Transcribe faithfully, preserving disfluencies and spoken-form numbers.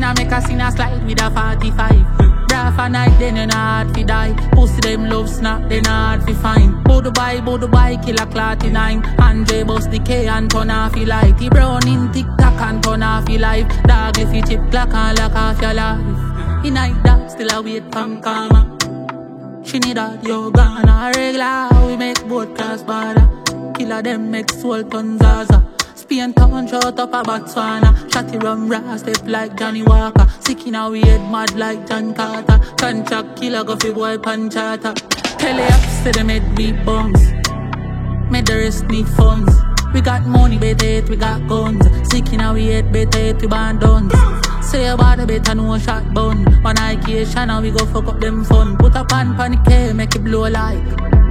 I make a sinner slide with a forty-five. Bra for night, then you not fi die. Pussy them love snap, they not fi fine. Bo Dubai, Bo Dubai, kill a clotty nine. Andre bust the K and turn off your light. He brown in TikTok and turn off your life. Dog if you chip clock and lock off your life. He night that still a wait from karma. She need that yo gonna regular. We make both class border. Killer them make soul turn Zaza. Spain town shot up a Botswana. Shotty rum ras step like Johnny Walker. Sick in our head mad like John Carter. Contract killer go fi boy panchata. Teleups to the med beat bombs. Made the rest need funds. We got money better it, we got guns. Sick in our head better it, we band guns. Say about the better no shot bun. One eye and we go fuck up them fun. Put a pan panic make it blow like